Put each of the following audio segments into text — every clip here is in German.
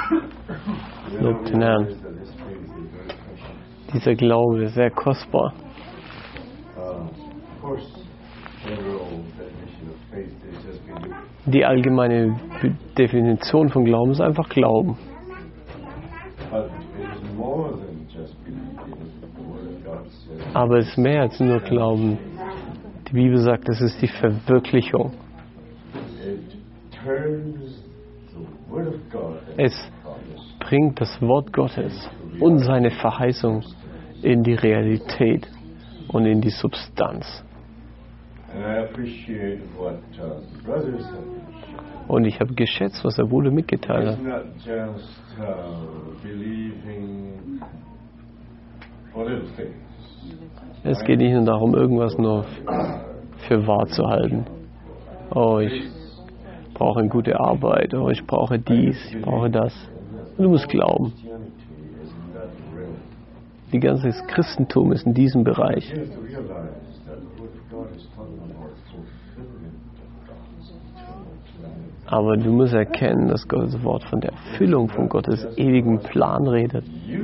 Lobt den Herrn. Dieser Glaube ist sehr kostbar. Die allgemeine Definition von Glauben ist einfach Glauben. Aber es ist mehr als nur Glauben. Die Bibel sagt, es ist die Verwirklichung. Es bringt das Wort Gottes und seine Verheißung in die Realität und in die Substanz. Und ich habe geschätzt, was der Bruder mitgeteilt hat. Es geht nicht nur darum, irgendwas nur für wahr zu halten. Oh, ich brauche eine gute Arbeit. Oh, ich brauche dies, ich brauche das. Du musst glauben. Die ganze Christentum ist in diesem Bereich. Aber du musst erkennen, dass Gottes Wort von der Erfüllung von Gottes ewigen Plan redet.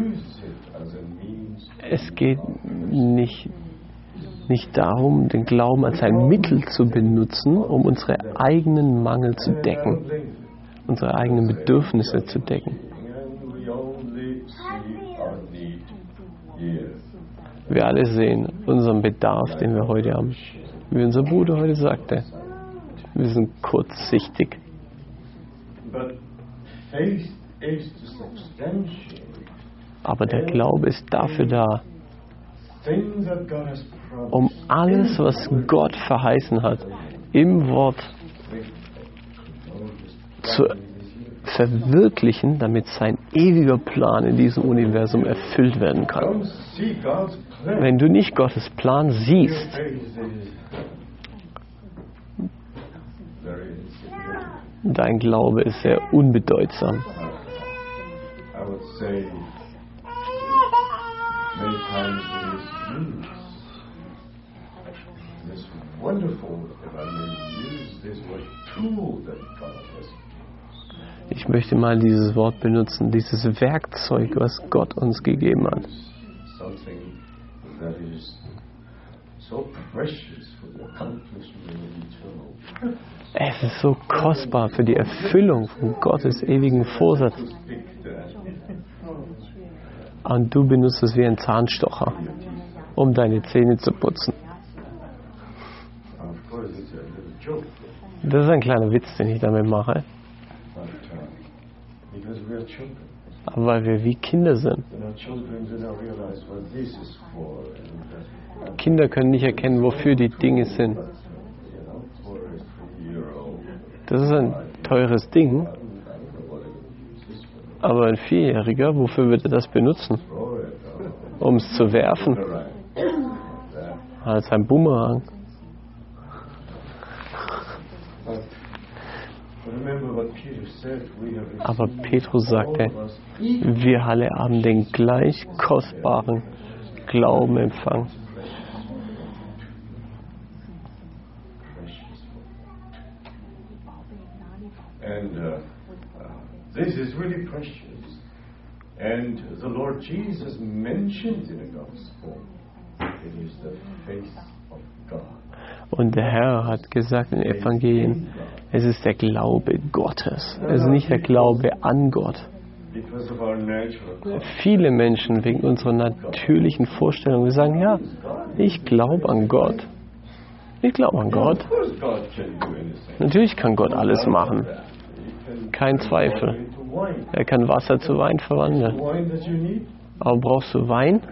Es geht nicht darum, den Glauben als ein Mittel zu benutzen, um unsere eigenen Mangel zu decken, unsere eigenen Bedürfnisse zu decken. Wir alle sehen unseren Bedarf, den wir heute haben. Wie unser Bruder heute sagte, wir sind kurzsichtig. Aber der Glaube ist dafür da, um alles, was Gott verheißen hat, im Wort zu verwirklichen, damit sein ewiger Plan in diesem Universum erfüllt werden kann. Wenn du nicht Gottes Plan siehst, dein Glaube ist sehr unbedeutsam. Ich möchte mal dieses Wort benutzen, dieses Werkzeug, was Gott uns gegeben hat. Es ist so kostbar für die Erfüllung von Gottes ewigen Vorsatz. Und du benutzt es wie ein Zahnstocher, um deine Zähne zu putzen. Das ist ein kleiner Witz, den ich damit mache. Aber weil wir wie Kinder sind. Kinder können nicht erkennen, wofür die Dinge sind. Das ist ein teures Ding. Aber ein Vierjähriger, wofür wird er das benutzen? Um es zu werfen. Als ein Boomerang. Aber Petrus sagte, wir alle haben den gleich kostbaren Glauben empfangen. This is really precious. And the Lord Jesus mentioned in the Gospel, it is the face of God. Und der Herr hat gesagt in den Evangelien, es ist der Glaube Gottes. Es ist nicht der Glaube an Gott. Viele Menschen wegen unserer natürlichen Vorstellung, wir sagen, ja, ich glaube an Gott. Ich glaube an Gott. Natürlich kann Gott alles machen. Kein Zweifel. Er kann Wasser zu Wein verwandeln. Aber brauchst du Wein?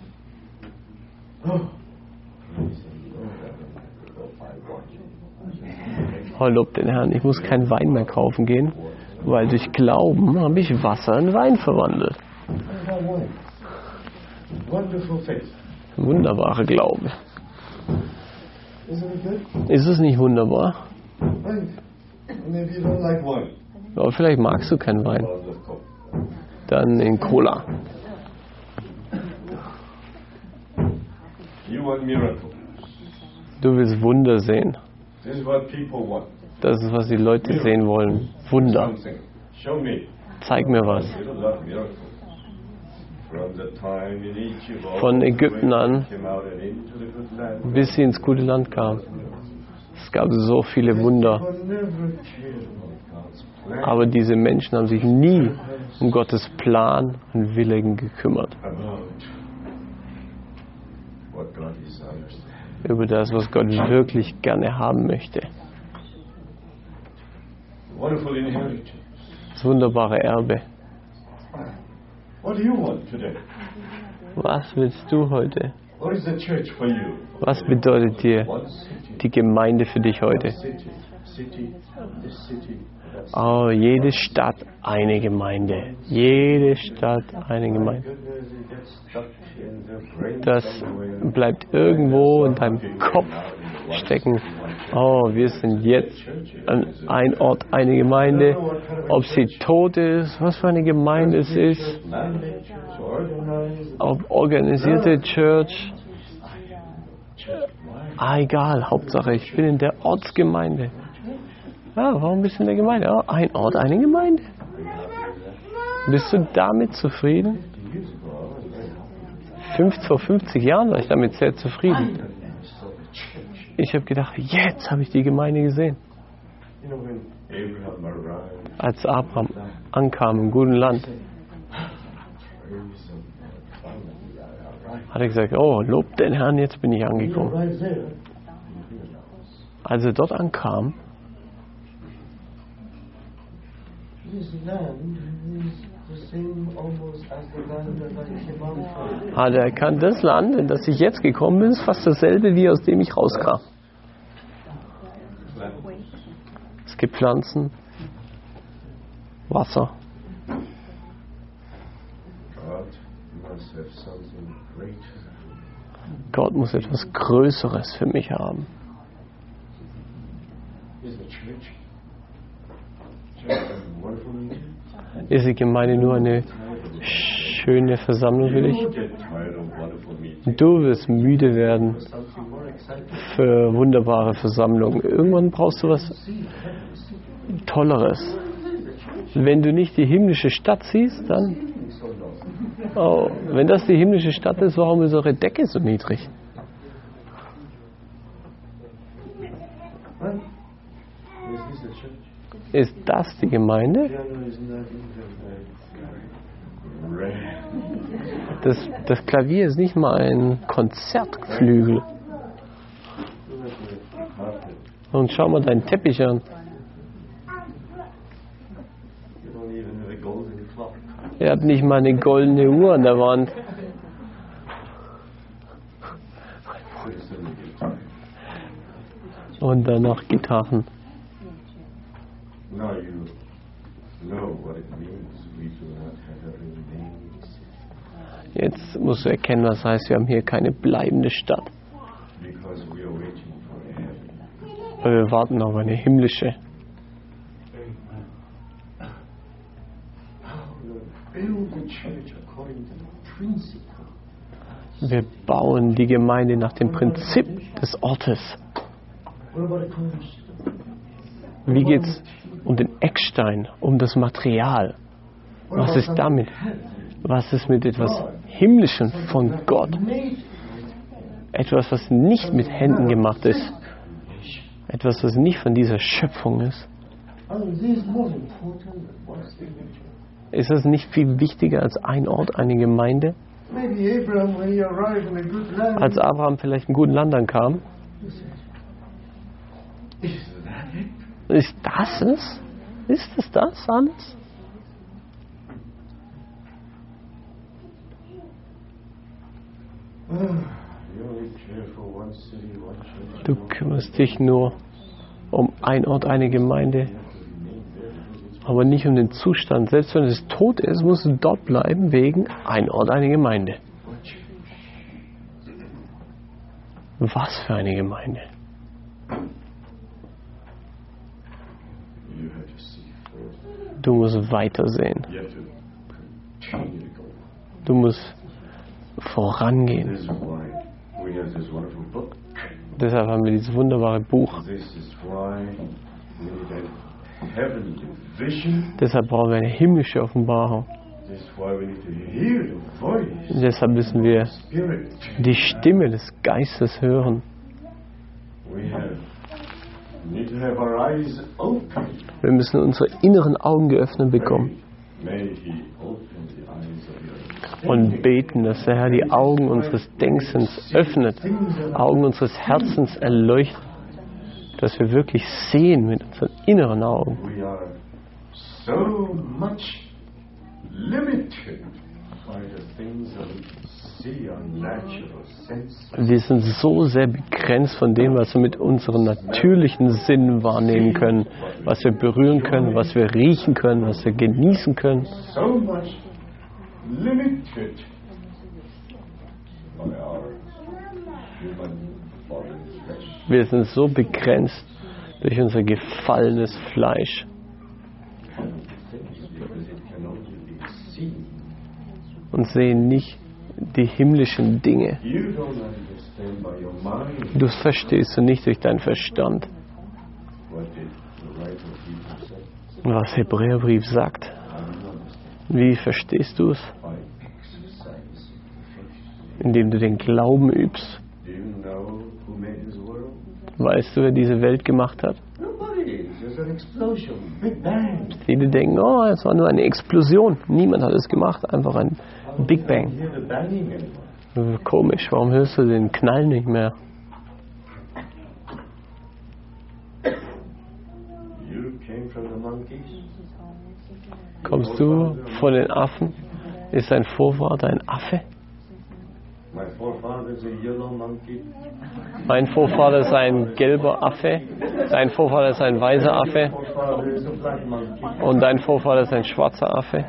Oh, lob den Herrn, ich muss keinen Wein mehr kaufen gehen, weil durch Glauben habe ich Wasser in Wein verwandelt. Wunderbarer Glaube. Ist es nicht wunderbar? Aber vielleicht magst du keinen Wein. Dann in Cola. Du willst Wunder sehen. Das ist, was die Leute sehen wollen. Wunder. zeig mir was. Von Ägypten an, bis sie ins gute Land kamen. Es gab so viele Wunder. Aber diese Menschen haben sich nie um Gottes Plan und Willen gekümmert. Über das, was Gott wirklich gerne haben möchte. Das wunderbare Erbe. Was willst du heute? Was bedeutet dir die Gemeinde für dich heute? Oh, jede Stadt eine Gemeinde. Jede Stadt eine Gemeinde. Das bleibt irgendwo in deinem Kopf stecken. Oh, wir sind jetzt an ein Ort eine Gemeinde. Ob sie tot ist, was für eine Gemeinde es ist. Ob organisierte Church. Egal, Hauptsache ich bin in der Ortsgemeinde. Ja, warum bist du in der Gemeinde? Oh, ein Ort, eine Gemeinde. Bist du damit zufrieden? Vor 50 Jahren war ich damit sehr zufrieden. Ich habe gedacht, jetzt habe ich die Gemeinde gesehen. Als Abraham ankam im guten Land, hat er gesagt, oh, lob den Herrn, jetzt bin ich angekommen. Als er dort ankam, hat er erkannt, das Land, in das ich jetzt gekommen bin, ist fast dasselbe, wie aus dem ich rauskam. Es gibt Pflanzen, Wasser. Gott muss etwas Größeres für mich haben. Ist die Gemeinde nur eine schöne Versammlung für dich? Du wirst müde werden für wunderbare Versammlungen. Irgendwann brauchst du was Tolleres. Wenn du nicht die himmlische Stadt siehst, dann... Oh, wenn das die himmlische Stadt ist, warum ist eure Decke so niedrig? Ist das die Gemeinde? Das Klavier ist nicht mal ein Konzertflügel. Und schau mal deinen Teppich an. Er hat nicht mal eine goldene Uhr an der Wand. Und dann noch Gitarren. Jetzt musst du erkennen, was heißt, wir haben hier keine bleibende Stadt. Weil wir warten auf eine himmlische. Wir bauen die Gemeinde nach dem Prinzip des Ortes. Wie geht es um den Eckstein, um das Material? Was ist damit? Was ist mit etwas Himmlischem von Gott? Etwas, was nicht mit Händen gemacht ist. Etwas, was nicht von dieser Schöpfung ist. Ist das nicht viel wichtiger als ein Ort, eine Gemeinde? Als Abraham vielleicht im guten Land ankam. Ist das es? Ist es das alles? Du kümmerst dich nur um ein Ort, eine Gemeinde, aber nicht um den Zustand. Selbst wenn es tot ist, musst du dort bleiben wegen ein Ort, eine Gemeinde. Was für eine Gemeinde? Du musst weitersehen. Du musst vorangehen. Deshalb haben wir dieses wunderbare Buch. heavenly vision. Deshalb brauchen wir eine himmlische Offenbarung. That's why we need to hear the voice Und deshalb müssen wir of the Spirit. die Stimme des Geistes hören. Need to have our eyes open. Wir müssen unsere inneren Augen geöffnet bekommen May He open the eyes of your und beten, dass der Herr die Augen unseres Denkens öffnet, Augen unseres Herzens erleuchtet, dass wir wirklich sehen mit unseren inneren Augen. We are so much limited by the things that we can see, our natural senses. Wir sind so sehr begrenzt von dem, was wir mit unseren natürlichen Sinnen wahrnehmen können, was wir berühren können, was wir riechen können, was wir genießen können. So much limited by our human fallen flesh. Wir sind so begrenzt durch unser gefallenes Fleisch Because it can only be seen. und sehen nicht die himmlischen Dinge. You don't understand by your mind. Du verstehst du nicht durch deinen Verstand, What did the writer of Hebrews say? was Hebräerbrief sagt. I don't understand. Wie verstehst du es? By exercise faith. Indem du den Glauben übst. Do you know who made this world? Weißt du, wer diese Welt gemacht hat? Nobody. It's just an explosion. Big Bang. Viele denken, oh, es war nur eine Explosion. Niemand hat es gemacht, einfach ein Big Bang. You hear the banging anymore. Komisch, warum hörst du den Knall nicht mehr? You came from the monkeys. Kommst du von den Affen? Ist dein Vorvater ein Affe? My forefather is a yellow monkey. Mein Vorvater ist ein gelber Affe. Dein Vorvater ist ein weißer Affe. My forefather is a black monkey. Und dein Vorvater ist ein schwarzer Affe.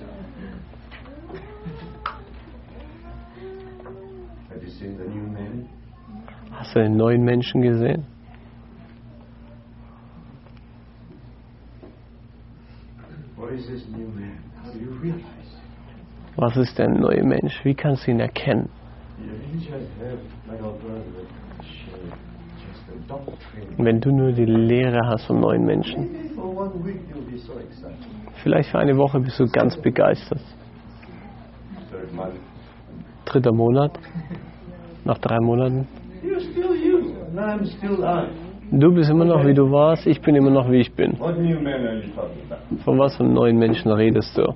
Have you seen the new man? Hast du den neuen Menschen gesehen? What is this new man? How do you realize? Was ist der neue Mensch? Wie kannst du ihn erkennen? You just have, like our brother, shared just the doctrine. Wenn du nur die Lehre hast vom neuen Menschen. Maybe for 1 week you'll be so excited. Vielleicht für eine Woche bist du ganz begeistert. Third month, 3. Monat, nach 3 Monaten. you're still you, and I'm still I. Du bist immer noch wie du warst, ich bin immer noch wie ich bin. What new man are you talking about? Von was für einem neuen Menschen redest du?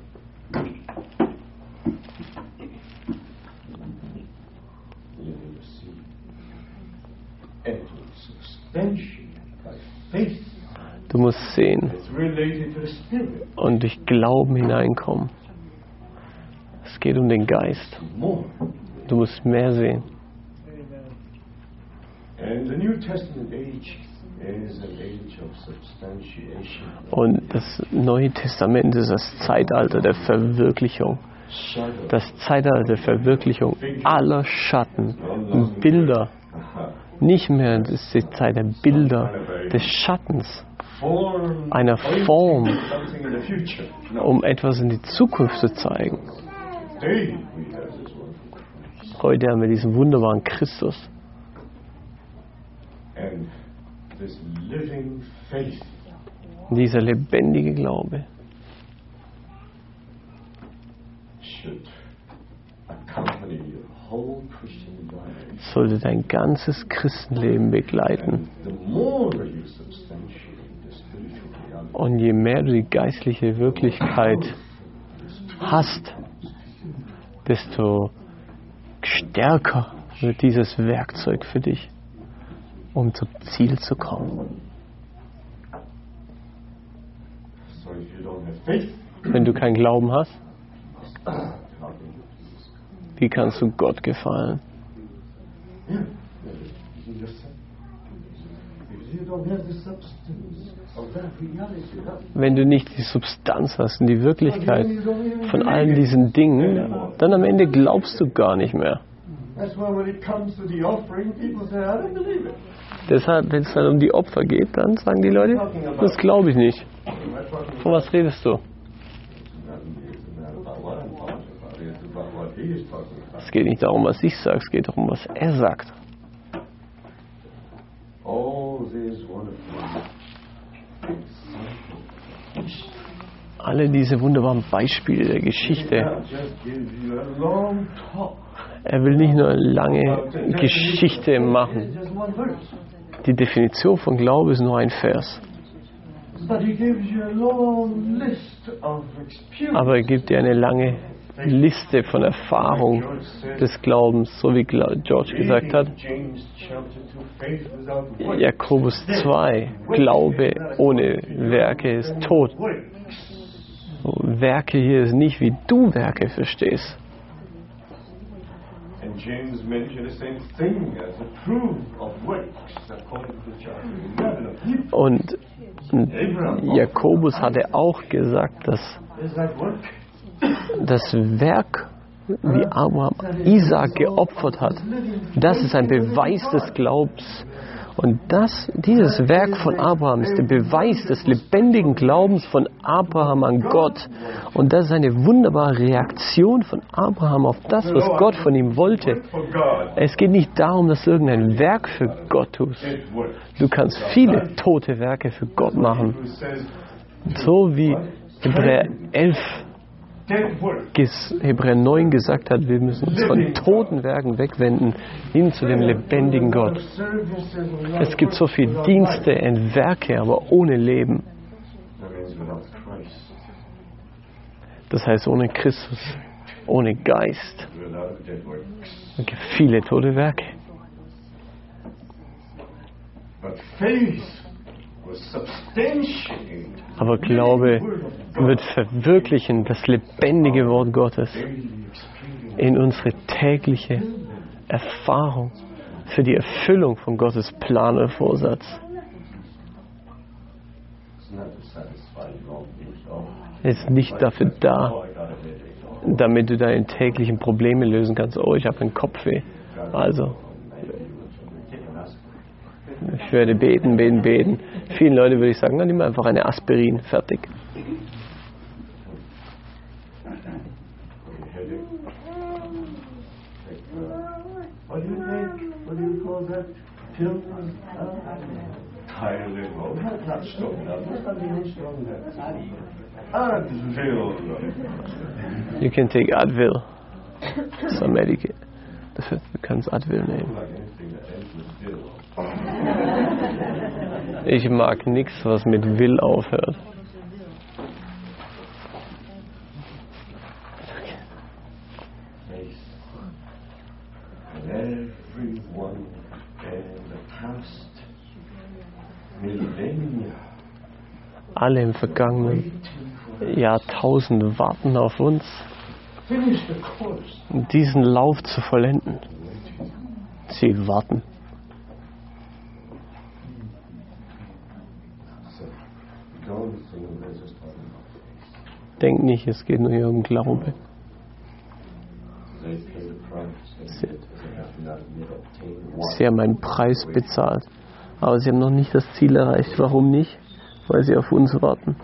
You need to see and to substantiate by faith. Du musst sehen It's related to the Spirit. und durch Glauben hineinkommen. Es geht um den Geist. More. Du musst mehr sehen. And the New Testament age is an age of substantiation. Und das Neue Testament ist das Zeitalter der Verwirklichung. Shadow. Das Zeitalter der Verwirklichung aller Schatten, Bilder. Nicht mehr das ist die Zeit der Bilder, des Schattens, Form. einer Form, Something in the future. No. um etwas in die Zukunft zu zeigen. Today we have this wonderful Christ. Heute haben wir diesen wunderbaren Christus. And this living faith Dieser lebendige Glaube should accompany your whole Christian life. sollte dein ganzes Christenleben begleiten. The more you substantiate the spiritual reality, Und je mehr du die geistliche Wirklichkeit hast, desto stärker wird dieses Werkzeug für dich, um zum Ziel zu kommen. so if you don't have faith, Wenn du keinen Glauben hast, how can you please God? wie kannst du Gott gefallen? Yeah, you just said. If you don't have the substance of that reality, Wenn du nicht die Substanz hast und die Wirklichkeit von all diesen Dingen, dann am Ende glaubst du gar nicht mehr. that's why when it comes to the offering, people say, I don't believe it. Deshalb, wenn es dann um die Opfer geht, dann sagen die Leute, das glaube ich nicht. I'm not talking Von was redest du? about what I'm talking about. It's about what he is talking about. Es geht nicht darum, was ich sage, es geht darum, was er sagt. All these wonderful examples alle diese wunderbaren Beispiele der Geschichte. just give you a long talk. Er will nicht nur eine lange Geschichte machen. Just one verse. Die Definition von Glaube ist nur ein Vers. But he gives you a long list of experience. Aber er gibt dir eine lange Liste von Erfahrung des Glaubens, so wie George gesagt hat. James chapter 2, faith without works. Jakobus 2, Glaube ohne Werke ist tot. So, Werke hier ist nicht, wie du Werke verstehst. And James mentioned the same thing as a proof of works according to chapter 11 of Hebrews. Und Jakobus hatte auch gesagt, dass Is that work? das Werk, wie Abraham Isaak geopfert hat, das ist ein Beweis des Glaubens. Und dieses Werk von Abraham ist der Beweis des lebendigen Glaubens von Abraham an Gott. Und das ist eine wunderbare Reaktion von Abraham auf das, was Gott von ihm wollte. For God. Es geht nicht darum, dass du irgendein Werk für Gott tust. It works. Du kannst viele tote Werke für Gott machen. Who says So wie Hebräer 11, dead work. Hebräer 9 gesagt hat, wir müssen uns von toten Werken wegwenden, hin zu dem lebendigen Gott. Services of Es gibt so viele Dienste und Werke, aber ohne Leben. That means without Christ, Das heißt ohne Christus, ohne Geist. without dead works. Es gibt viele tote Werke. But faith was substantiated. Aber Glaube wird verwirklichen, das lebendige Wort Gottes, Daily experience. in unsere tägliche Erfahrung für die Erfüllung von Gottes Plan und Vorsatz. It's not to satisfy your needs. Oh, Es ist nicht dafür da, I got a headache. damit du deine täglichen Probleme lösen kannst. Oh, ich habe einen Kopfweh. Also, ich werde beten, beten, beten. Vielen Leuten würde ich sagen, dann nimm einfach eine Aspirin, fertig. What do you think? What do you call that? Pill? Tylenol. Not strong enough. What's something strong enough? Advil. You can take Advil. Some Medicate. Du kannst Advil nehmen. Like anything that ends with Bill. Ich mag nichts, was mit Will aufhört. Faith. And everyone in the past millennia Alle im vergangenen Jahrtausend warten auf uns, finish the course. diesen Lauf zu vollenden. Sie warten. So don't think this is talking about faith. Denk nicht, es geht nur hier um Glaube. They pay the price. They have not yet obtained what. Sie haben einen Preis bezahlt, aber sie haben noch nicht das Ziel erreicht. Warum nicht? Weil sie auf uns warten.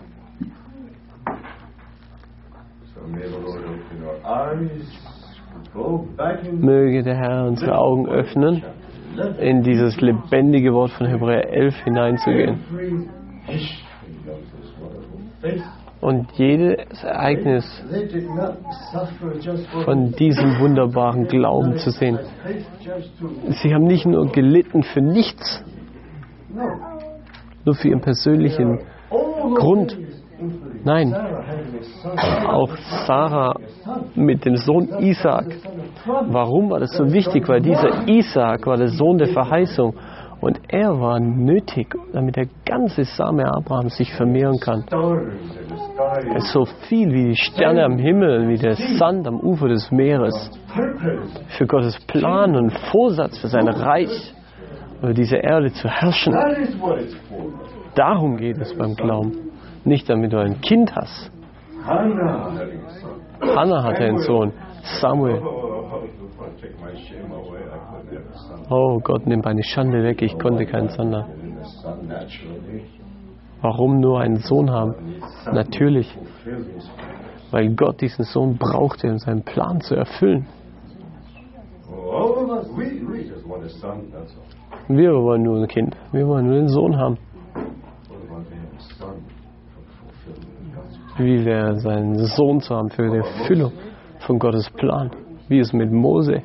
So may the Lord open our eyes. Go back in Möge der Herr unsere Augen öffnen, in dieses lebendige Wort von Hebräer 11 hineinzugehen. every history of this wonderful faith. Und jedes Ereignis They did not suffer just for von diesem wunderbaren Glauben zu sehen. faith just to Sie haben nicht nur gelitten für nichts, no. nur für ihren persönlichen All Grund. of these, including Nein, Sarah having a son, auch Sarah mit dem Sohn Isaak. the son of promise. Warum war das so wichtig? Weil dieser Isaak war der Sohn der Verheißung und er war nötig, damit der ganze Same Abrahams sich vermehren kann. Stars in the sky. So viel wie die Sterne am Himmel, wie der Sand am Ufer des Meeres. Purpose. Für Gottes Plan und Vorsatz für sein Reich, über diese Erde zu herrschen. That is what it's for. Darum geht es beim Glauben. Nicht damit du ein Kind hast. Hannah having a son. Hannah hatte einen Sohn, Samuel. Take my shame away. I couldn't have a son. Oh Gott, nimm meine Schande weg, ich konnte keinen Sohn haben. And a son naturally. Warum nur einen Sohn haben? Natürlich, Fulfill his purpose. weil Gott diesen Sohn brauchte, um seinen Plan zu erfüllen. All of us, we just want a son, that's all. Wir wollen nur ein Kind, wir wollen nur einen Sohn haben. What about having a son for fulfillment of God's Wie wäre seinen Sohn zu haben für die Erfüllung von Gottes Plan? Wie es mit Mose.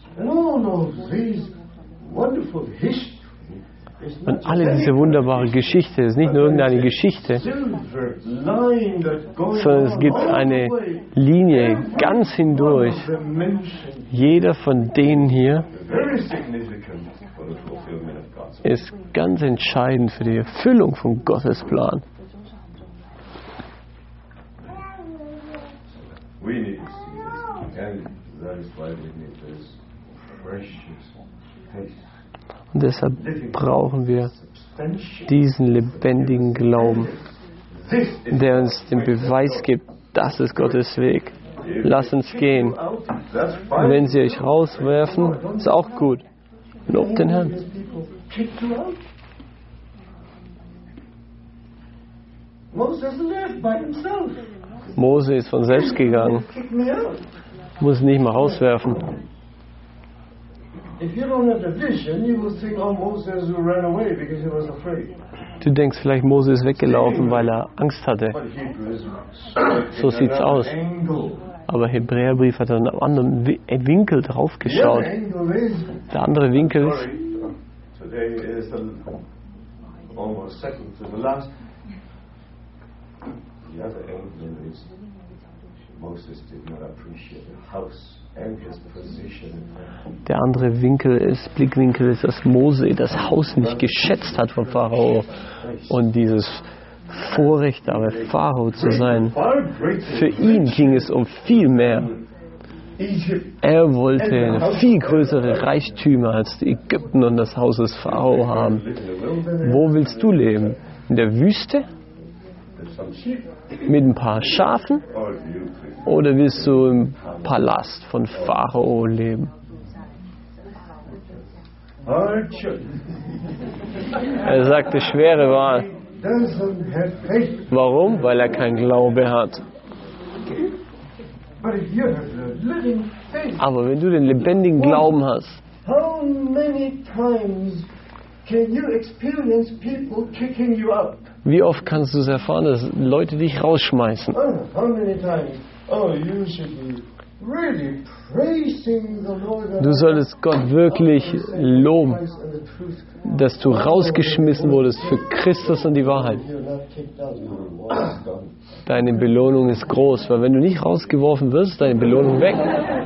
Und alle diese wunderbare Geschichte ist nicht nur irgendeine Geschichte, sondern es gibt eine Linie ganz hindurch. Jeder von denen hier ist ganz entscheidend für die Erfüllung von Gottes Plan. Und deshalb brauchen wir diesen lebendigen Glauben, der uns den Beweis gibt, das ist Gottes Weg. Lasst uns gehen. Und wenn sie euch rauswerfen, ist auch gut. Lobt den Herrn. Mose ist von selbst gegangen. Muss nicht mal rauswerfen. Du denkst vielleicht, Mose ist weggelaufen, weil er Angst hatte. So sieht's aus. Aber Hebräerbrief hat einen anderen Winkel drauf geschaut. Der andere Winkel ist, der andere Blickwinkel ist, dass Mose das Haus nicht geschätzt hat von Pharao und dieses Vorrecht, aber Pharao zu sein. Für ihn ging es um viel mehr. Er wollte viel größere Reichtümer als die Ägypten und das Haus des Pharao haben. Wo willst du leben? In der Wüste? Mit ein paar Schafen? Oder willst du im Palast von Pharao leben? Er sagte, schwere Wahl. Warum? Weil er keinen Glaube hat. Aber wenn du den lebendigen Glauben hast, wie oft kannst du es erfahren, dass Leute dich rausschmeißen? Du solltest Gott wirklich loben, dass du rausgeschmissen wurdest für Christus und die Wahrheit. Deine Belohnung ist groß, weil wenn du nicht rausgeworfen wirst, ist deine Belohnung weg.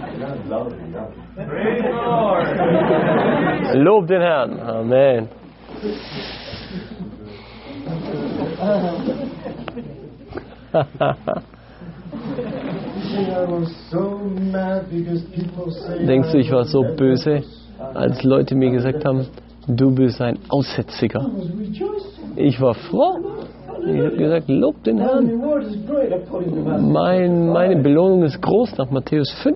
Lob den Herrn. Amen. Denkst du, ich war so böse, als Leute mir gesagt haben, du bist ein Aussätziger? Ich war froh. Ich habe gesagt, lob den Herrn. Meine Belohnung ist groß nach Matthäus 5.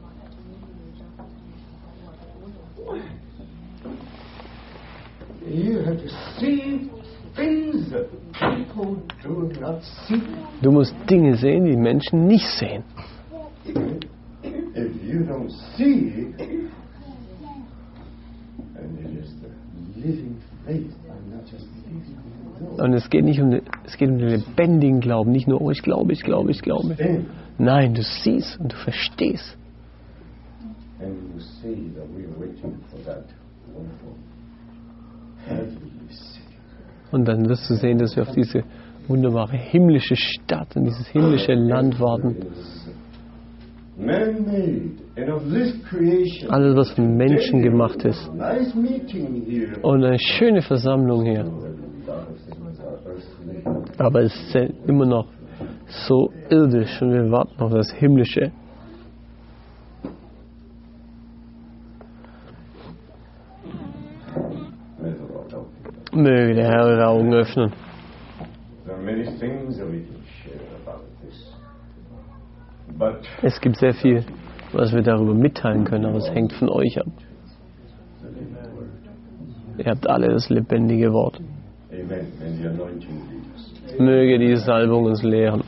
Du musst Dinge sehen, die Menschen nicht sehen. Und es geht um den lebendigen Glauben, nicht nur, oh, ich glaube. Nein, du siehst und du verstehst. Und dann wirst du sehen, dass wir auf diese wunderbare himmlische Stadt und dieses himmlische Land warten. Alles, was von Menschen gemacht ist. Und eine schöne Versammlung hier. Aber es ist immer noch so irdisch und wir warten auf das Himmlische. Möge der Herr eure Augen öffnen. Es gibt sehr viel, was wir darüber mitteilen können, aber es hängt von euch ab. Ihr habt alle das lebendige Wort. Möge die Salbung uns lehren.